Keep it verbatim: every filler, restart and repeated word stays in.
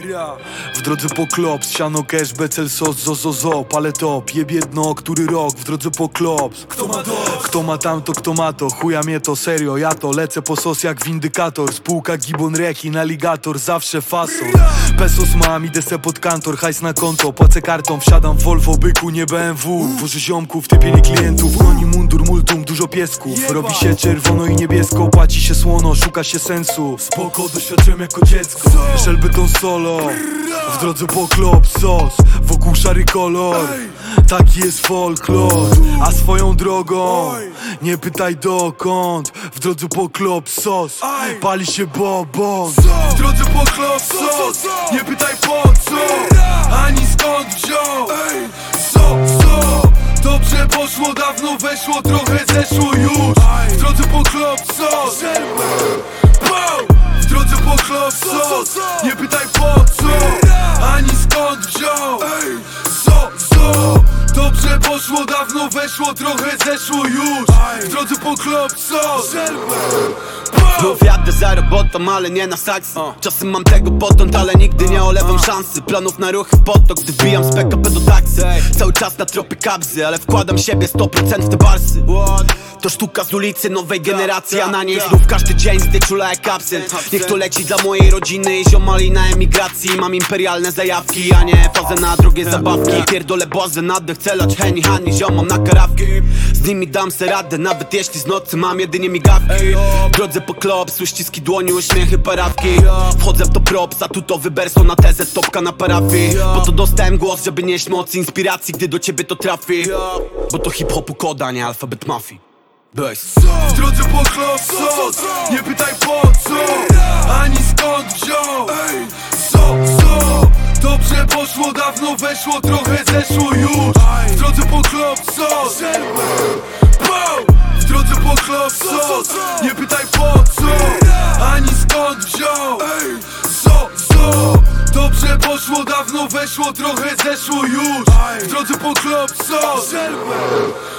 W drodze po klops, siano cash, becel sos, zo, zo, zo. Palę top, jeb jedno, który rok. W drodze po klops. Kto ma to? Kto ma tamto, kto ma to? Chuja mnie to, serio, ja to lecę po sos jak windykator. Spółka Gibbon Rekin, aligator, zawsze fasol. Pesos mam, idę se pod kantor, hajs na konto, płacę kartą. Wsiadam w Volvo, byku, nie B M W. Wożę ziomków, typienie klientów. Goni mundur, multum, dużo piesków. Robi się czerwono i niebiesko, płaci się słono, szuka się sensu. Spoko, doświadczyłem jako dziecko. Szelbeton solo, w drodze po klop, sos, wokół szary kolor. Taki jest folklor, a swoją drogą nie pytaj dokąd. W drodze po klop, sos, pali się bobon. W drodze po klop, sos, nie pytaj po co, ani skąd wziął. So, so, dobrze poszło, dawno weszło, trochę zeszło już. W drodze po klop, sos, w drodze po klop, sos, nie pytaj po co, ani skąd wziął. So, so, dobrze poszło, dawno weszło, trochę zeszło już. W drodze po klop, sos. Znów jadę za robotą, ale nie na saksy. Czasem mam tego potąd, ale nigdy nie olewam szansy. Planów na ruchy w potok, gdy wbijam z P K P do taksy. Cały czas na tropy kabzy, ale wkładam siebie sto procent w te barsy. To sztuka z ulicy nowej generacji, a na niej znów każdy dzień zdyczula jak absent. Niech to leci dla mojej rodziny i ziomali na emigracji. Mam imperialne zajawki, a nie fazę na drogie zabawki. Pierdolę błazę, nadech, celać, heni, hani, ziomom na karawki. Z nimi dam se radę, nawet jeśli z nocy mam jedynie migawki. W drodze po klops, uściski dłoni, uśmiechy, parawki. Wchodzę w to props, a tu to wyberso na tezę, stopka na parafii. Bo to dostałem głos, żeby nieść moc inspiracji, gdy do ciebie to trafi. Bo to hip-hopu koda, nie alfabet mafii. Bez. W drodze po klop, sos, nie pytaj po co, ani skąd wziął. So, so, dobrze poszło, dawno weszło, trochę zeszło już. W drodze po klop, sos, w drodze po klop, sos, nie pytaj po co, ani skąd wziął. So, so, dobrze poszło, dawno weszło, trochę zeszło już. W drodze po klop, sos.